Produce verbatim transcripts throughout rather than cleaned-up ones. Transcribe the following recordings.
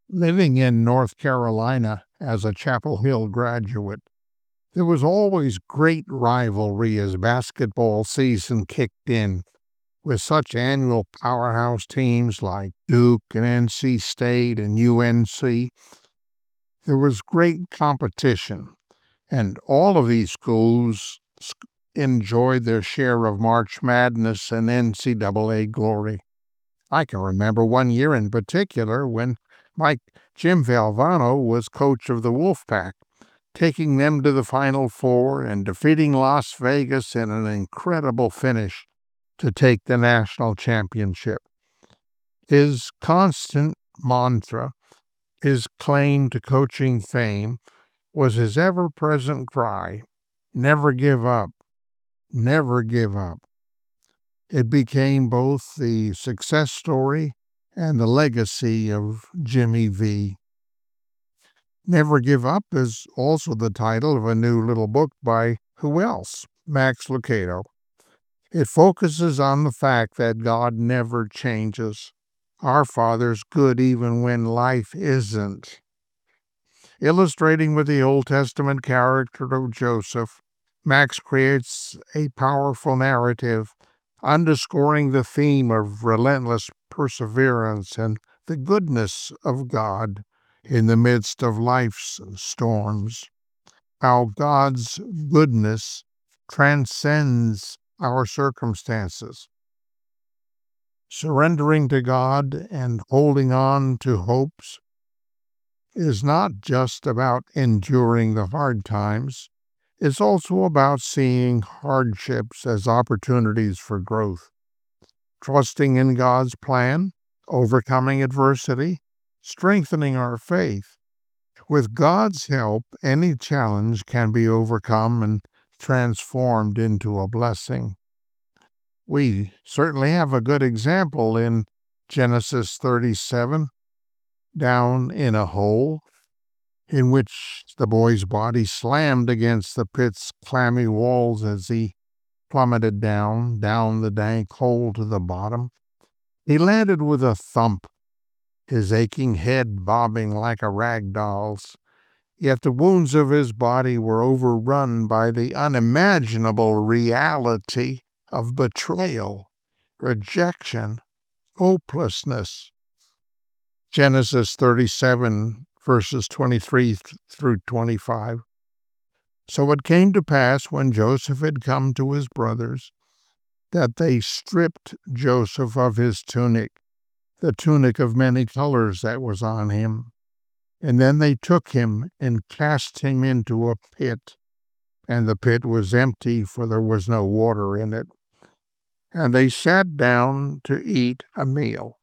Living in North Carolina as a Chapel Hill graduate, there was always great rivalry as basketball season kicked in, with such annual powerhouse teams like Duke and N C State and U N C. There was great competition, and all of these schools s- enjoyed their share of March Madness and N C double A glory. I can remember one year in particular when Mike Jim Valvano was coach of the Wolfpack, taking them to the Final Four and defeating Las Vegas in an incredible finish to take the national championship. His constant mantra, his claim to coaching fame, was his ever present cry, never give up, never give up. It became both the success story and the legacy of Jimmy V. Never Give Up is also the title of a new little book by who else? Max Lucado. It focuses on the fact that God never changes. Our Father's good even when life isn't. Illustrating with the Old Testament character of Joseph, Max creates a powerful narrative underscoring the theme of relentless perseverance and the goodness of God in the midst of life's storms. How God's goodness transcends our circumstances. Surrendering to God and holding on to hopes is not just about enduring the hard times. It's also about seeing hardships as opportunities for growth, trusting in God's plan, overcoming adversity, strengthening our faith. With God's help, any challenge can be overcome and transformed into a blessing. We certainly have a good example in Genesis thirty-seven, down in a hole, in which the boy's body slammed against the pit's clammy walls as he plummeted down, down the dank hole to the bottom. He landed with a thump, his aching head bobbing like a rag doll's. Yet the wounds of his body were overrun by the unimaginable reality of betrayal, rejection, hopelessness. Genesis thirty-seven, verses twenty-three through twenty-five. So it came to pass when Joseph had come to his brothers that they stripped Joseph of his tunic, the tunic of many colors that was on him. And then they took him and cast him into a pit, and the pit was empty, for there was no water in it. And they sat down to eat a meal.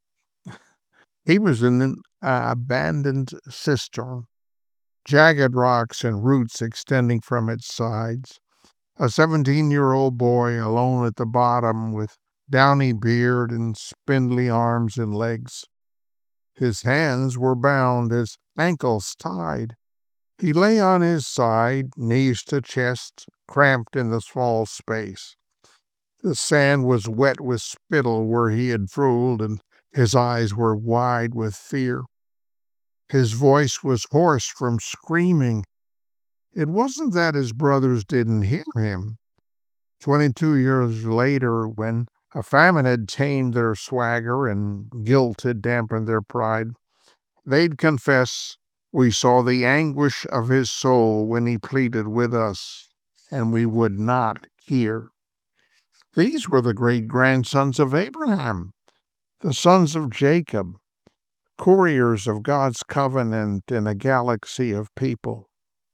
He was in an uh, abandoned cistern, jagged rocks and roots extending from its sides. A seventeen-year-old boy alone at the bottom with downy beard and spindly arms and legs. His hands were bound, his ankles tied. He lay on his side, knees to chest, cramped in the small space. The sand was wet with spittle where he had drooled, and his eyes were wide with fear. His voice was hoarse from screaming. It wasn't that his brothers didn't hear him. Twenty-two years later, when a famine had tamed their swagger and guilt had dampened their pride, they'd confess, "We saw the anguish of his soul when he pleaded with us, and we would not hear." These were the great-grandsons of Abraham, the sons of Jacob, couriers of God's covenant in a galaxy of people.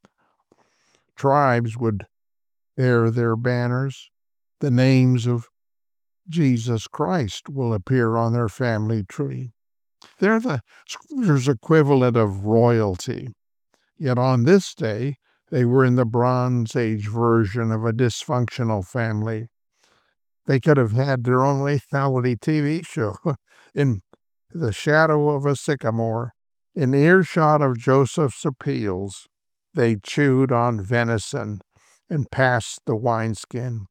Tribes would bear their banners. The names of Jesus Christ will appear on their family tree. They're the scripture's equivalent of royalty. Yet on this day, they were in the Bronze Age version of a dysfunctional family. They could have had their own reality T V show. In the shadow of a sycamore, in earshot of Joseph's appeals, they chewed on venison and passed the wineskin.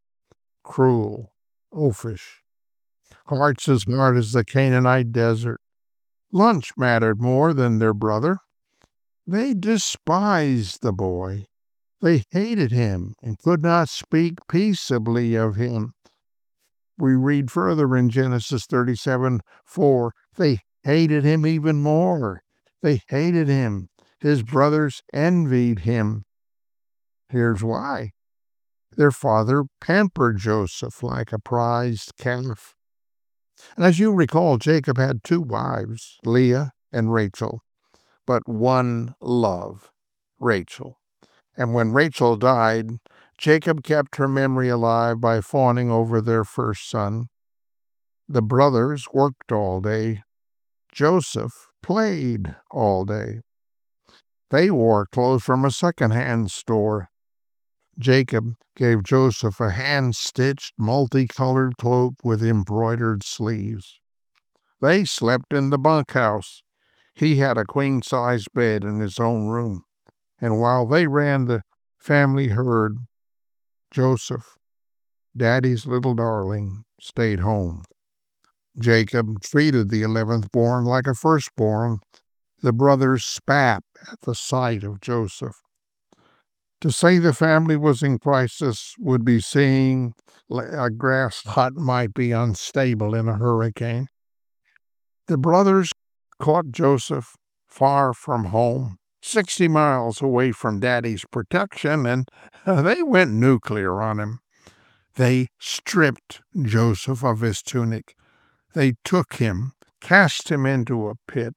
Cruel, oafish, hearts as hard as the Canaanite desert. Lunch mattered more than their brother. They despised the boy. They hated him and could not speak peaceably of him. We read further in Genesis thirty-seven four. They hated him even more. They hated him. His brothers envied him. Here's why. Their father pampered Joseph like a prized calf. And as you recall, Jacob had two wives, Leah and Rachel, but one love, Rachel. And when Rachel died, Jacob kept her memory alive by fawning over their first son. The brothers worked all day. Joseph played all day. They wore clothes from a second-hand store. Jacob gave Joseph a hand-stitched, multicolored cloak with embroidered sleeves. They slept in the bunkhouse. He had a queen-size bed in his own room. And while they ran the family herd, Joseph, Daddy's little darling, stayed home. Jacob treated the eleventh born like a firstborn. The brothers spat at the sight of Joseph. To say the family was in crisis would be saying a grass hut might be unstable in a hurricane. The brothers caught Joseph far from home, sixty miles away from Daddy's protection, and they went nuclear on him. They stripped Joseph of his tunic. They took him, cast him into a pit.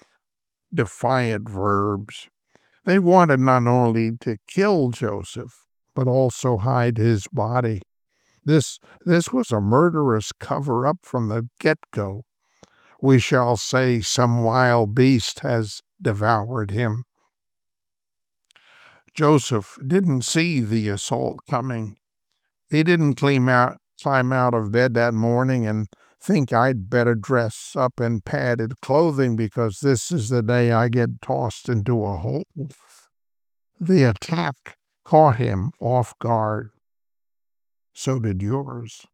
Defiant verbs. They wanted not only to kill Joseph, but also hide his body. This, this was a murderous cover-up from the get-go. We shall say some wild beast has devoured him. Joseph didn't see the assault coming. He didn't climb out, climb out of bed that morning and think I'd better dress up in padded clothing because this is the day I get tossed into a hole. The attack caught him off guard. So did yours.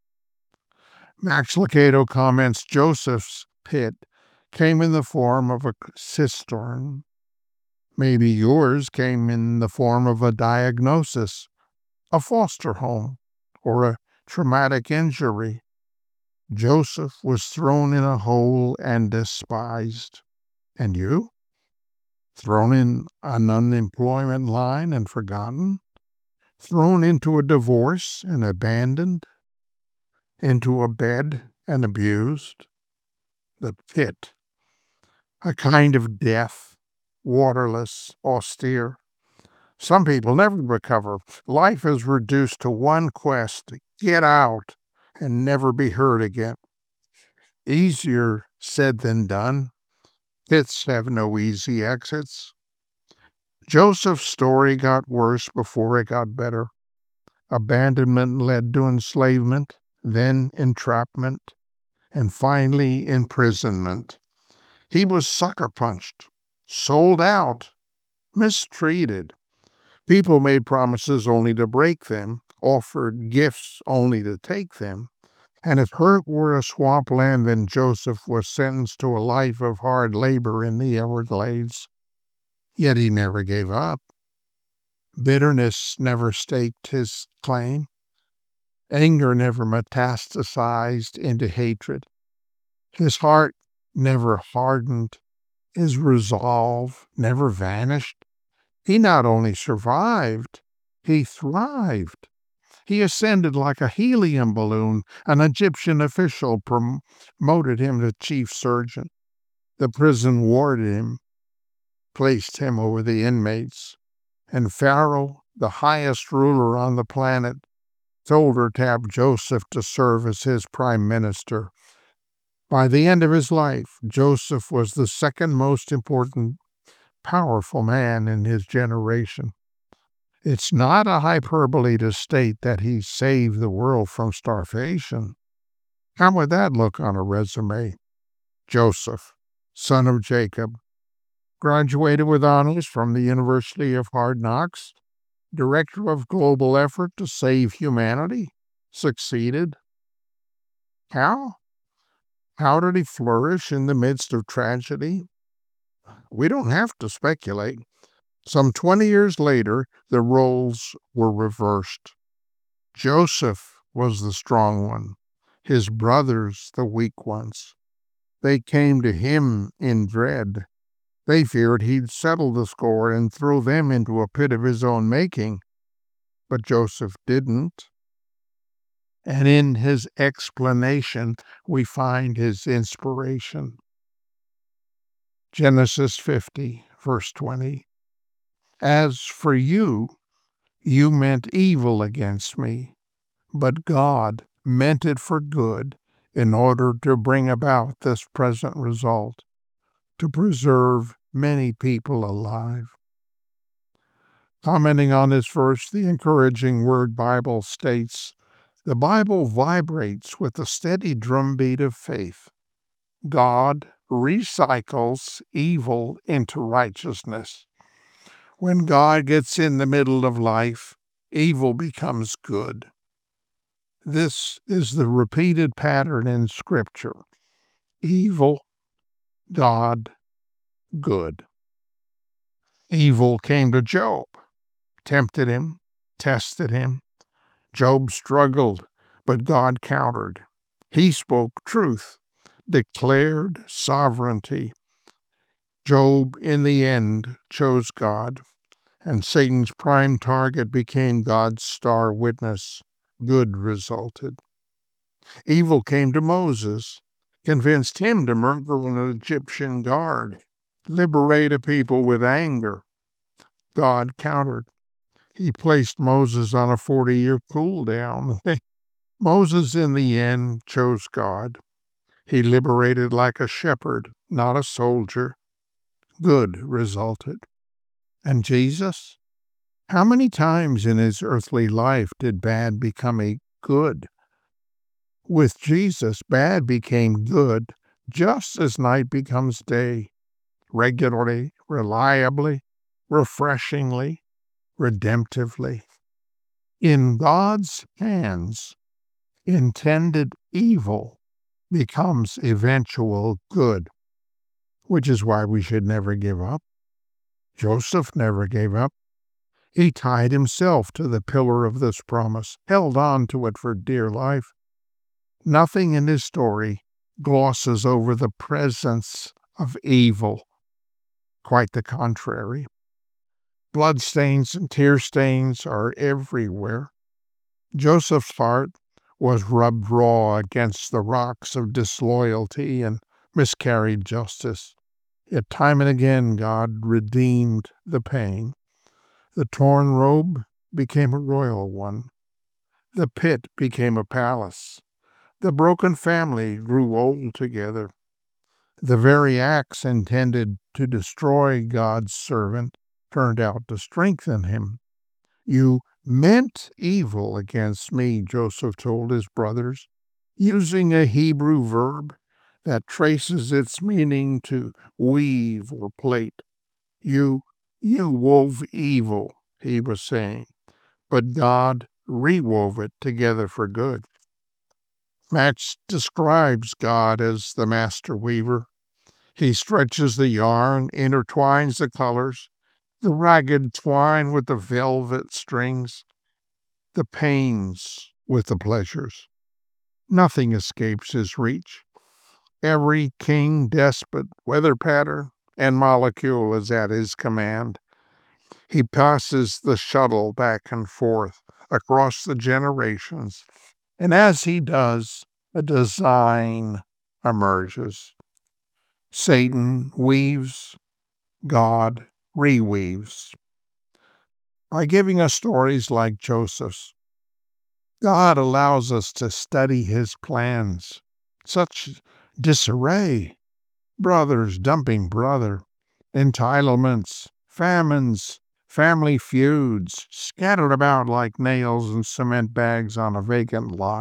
Max Lucado comments, Joseph's pit came in the form of a cistern. Maybe yours came in the form of a diagnosis, a foster home, or a traumatic injury. Joseph was thrown in a hole and despised. And you? Thrown in an unemployment line and forgotten? Thrown into a divorce and abandoned? Into a bed and abused? The pit. A kind of death, waterless, austere. Some people never recover. Life is reduced to one quest, to get out and never be heard again. Easier said than done. Pits have no easy exits. Joseph's story got worse before it got better. Abandonment led to enslavement, then entrapment, and finally imprisonment. He was sucker punched, sold out, mistreated. People made promises only to break them, offered gifts only to take them. And if hurt were a swampland, then Joseph was sentenced to a life of hard labor in the Everglades. Yet he never gave up. Bitterness never staked his claim. Anger never metastasized into hatred. His heart never hardened. His resolve never vanished. He not only survived, he thrived. He ascended like a helium balloon. An Egyptian official promoted him to chief surgeon. The prison warded him, placed him over the inmates. And Pharaoh, the highest ruler on the planet, told her to have Joseph to serve as his prime minister. By the end of his life, Joseph was the second most important, powerful man in his generation. It's not a hyperbole to state that he saved the world from starvation. How would that look on a resume? Joseph, son of Jacob, graduated with honors from the University of Hard Knocks, director of global effort to save humanity, succeeded. How? How did he flourish in the midst of tragedy? We don't have to speculate. Some twenty years later, the roles were reversed. Joseph was the strong one, his brothers the weak ones. They came to him in dread. They feared he'd settle the score and throw them into a pit of his own making. But Joseph didn't. And in his explanation, we find his inspiration. Genesis fifty, verse twenty. As for you, you meant evil against me, but God meant it for good in order to bring about this present result, to preserve many people alive. Commenting on this verse, the encouraging Word Bible states, the Bible vibrates with the steady drumbeat of faith. God recycles evil into righteousness. When God gets in the middle of life, evil becomes good. This is the repeated pattern in Scripture. Evil, God, good. Evil came to Job, tempted him, tested him. Job struggled, but God countered. He spoke truth, declared sovereignty. Job, in the end, chose God, and Satan's prime target became God's star witness. Good resulted. Evil came to Moses, convinced him to murder an Egyptian guard, liberate a people with anger. God countered. He placed Moses on a forty-year cool down. Moses, in the end, chose God. He liberated like a shepherd, not a soldier. Good resulted. And Jesus? How many times in his earthly life did bad become a good? With Jesus, bad became good just as night becomes day, regularly, reliably, refreshingly, redemptively. In God's hands, intended evil becomes eventual good, which is why we should never give up. Joseph never gave up. He tied himself to the pillar of this promise, held on to it for dear life. Nothing in his story glosses over the presence of evil. Quite the contrary. Bloodstains and tear stains are everywhere. Joseph's heart was rubbed raw against the rocks of disloyalty and miscarried justice. Yet time and again God redeemed the pain. The torn robe became a royal one. The pit became a palace. The broken family grew old together. The very axe intended to destroy God's servant turned out to strengthen him. You meant evil against me, Joseph told his brothers, using a Hebrew verb that traces its meaning to weave or plait. You, you wove evil, he was saying, but God rewove it together for good. Max describes God as the master weaver. He stretches the yarn, intertwines the colors, the ragged twine with the velvet strings, the pains with the pleasures. Nothing escapes his reach. Every king, despot, weather pattern, and molecule is at his command. He passes the shuttle back and forth across the generations, and as he does, a design emerges. Satan weaves, God reweaves. By giving us stories like Joseph's, God allows us to study his plans. Such disarray, brothers dumping brother, entitlements, famines, family feuds, scattered about like nails in cement bags on a vacant lot.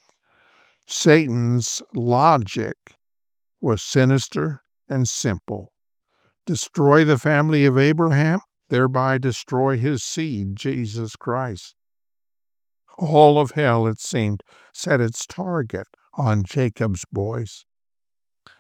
Satan's logic was sinister and simple. Destroy the family of Abraham, thereby destroy his seed, Jesus Christ. All of hell, it seemed, set its target on Jacob's boys.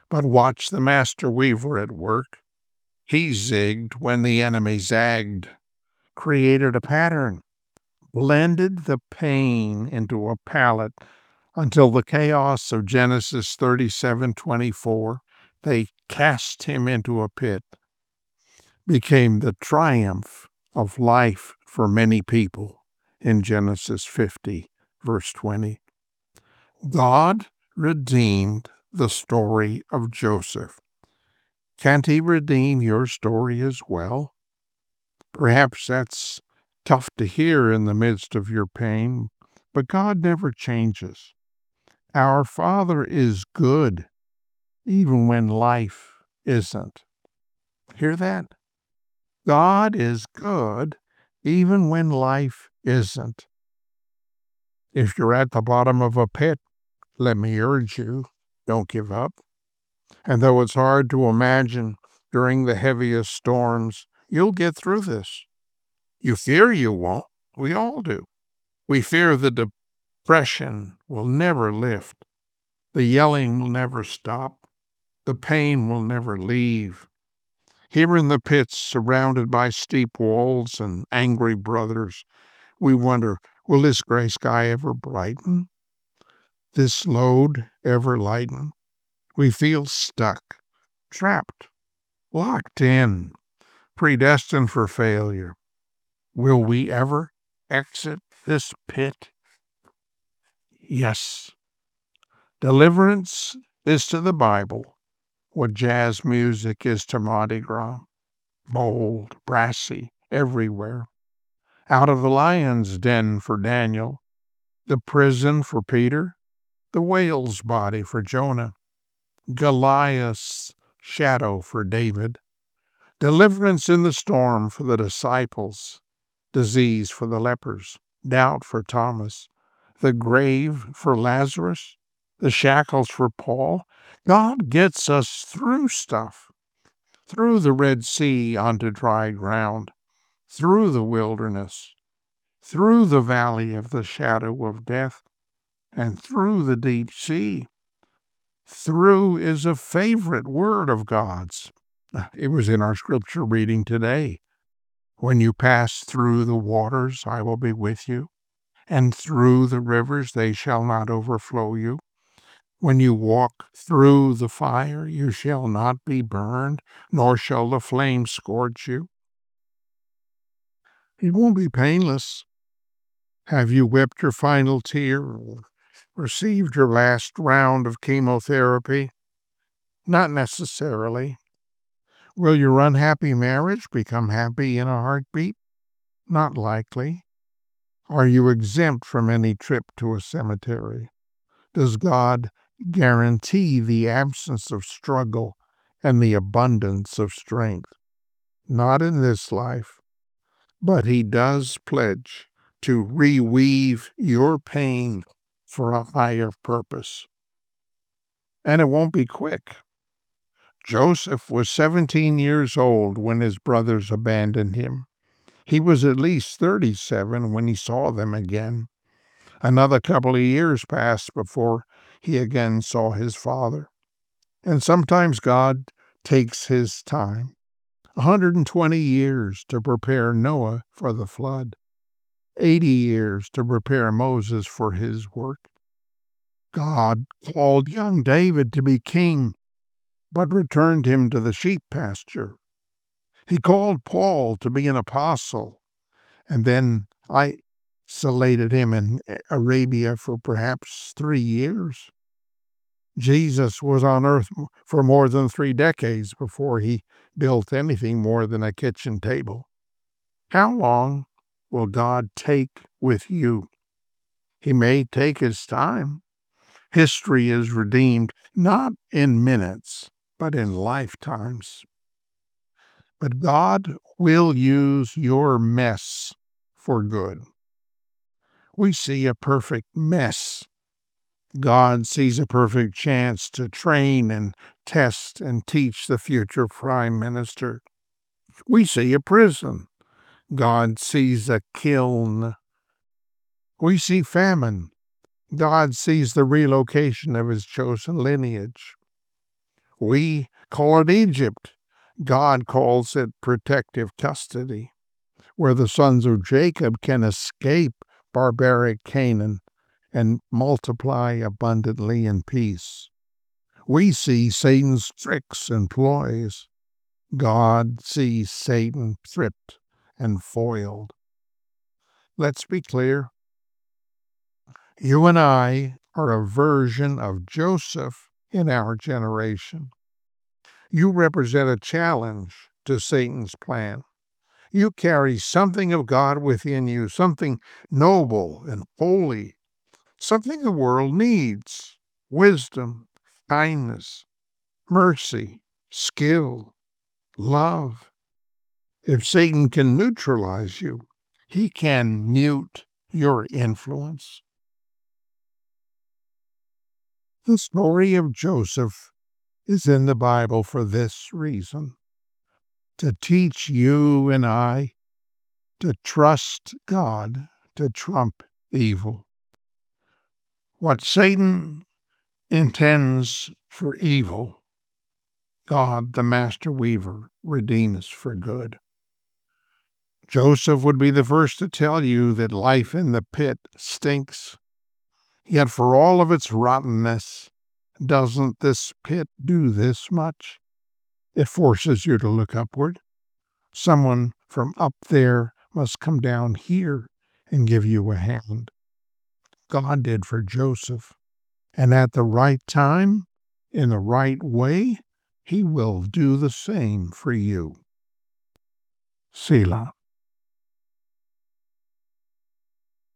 But watch the master weaver at work. He zigged when the enemy zagged, created a pattern, blended the pain into a palette until the chaos of Genesis thirty-seven twenty-four, they cast him into a pit, became the triumph of life for many people in Genesis fifty, verse twenty. God redeemed the story of Joseph. Can't he redeem your story as well? Perhaps that's tough to hear in the midst of your pain, but God never changes. Our Father is good, even when life isn't. Hear that? God is good, even when life isn't. If you're at the bottom of a pit, let me urge you, don't give up. And though it's hard to imagine during the heaviest storms, you'll get through this. You fear you won't. We all do. We fear the depression will never lift. The yelling will never stop. The pain will never leave. Here in the pits, surrounded by steep walls and angry brothers, we wonder, will this gray sky ever brighten? This load ever lighten? We feel stuck, trapped, locked in, predestined for failure. Will we ever exit this pit? Yes. Deliverance is to the Bible what jazz music is to Mardi Gras. Bold, brassy, everywhere. Out of the lion's den for Daniel, the prison for Peter, the whale's body for Jonah, Goliath's shadow for David, deliverance in the storm for the disciples, disease for the lepers, doubt for Thomas, the grave for Lazarus, the shackles for Paul. God gets us through stuff, through the Red Sea onto dry ground, through the wilderness, through the valley of the shadow of death, and through the deep sea. Through is a favorite word of God's. It was in our scripture reading today. When you pass through the waters, I will be with you, and through the rivers, they shall not overflow you. When you walk through the fire, you shall not be burned, nor shall the flame scorch you. It won't be painless. Have you wept your final tear or received your last round of chemotherapy? Not necessarily. Will your unhappy marriage become happy in a heartbeat? Not likely. Are you exempt from any trip to a cemetery? Does God guarantee the absence of struggle and the abundance of strength? Not in this life, but He does pledge to reweave your pain for a higher purpose. And it won't be quick. Joseph was seventeen years old when his brothers abandoned him. He was at least thirty-seven when he saw them again. Another couple of years passed before he again saw his father. And sometimes God takes his time. one hundred twenty years to prepare Noah for the flood. eighty years to prepare Moses for his work. God called young David to be king, but returned him to the sheep pasture. He called Paul to be an apostle, and then isolated him in Arabia for perhaps three years. Jesus was on earth for more than three decades before he built anything more than a kitchen table. How long will God take with you? He may take his time. History is redeemed not in minutes, but in lifetimes. But God will use your mess for good. We see a perfect mess. God sees a perfect chance to train and test and teach the future prime minister. We see a prison. God sees a kiln. We see famine. God sees the relocation of his chosen lineage. We call it Egypt. God calls it protective custody, where the sons of Jacob can escape barbaric Canaan and multiply abundantly in peace. We see Satan's tricks and ploys. God sees Satan tripped and foiled. Let's be clear. You and I are a version of Joseph in our generation. You represent a challenge to Satan's plan. You carry something of God within you, something noble and holy, something the world needs: wisdom, kindness, mercy, skill, love. If Satan can neutralize you, he can mute your influence. The story of Joseph is in the Bible for this reason: to teach you and I to trust God to trump evil. What Satan intends for evil, God, the master weaver, redeems for good. Joseph would be the first to tell you that life in the pit stinks. Yet for all of its rottenness, doesn't this pit do this much? It forces you to look upward. Someone from up there must come down here and give you a hand. God did for Joseph. And at the right time, in the right way, he will do the same for you. Selah.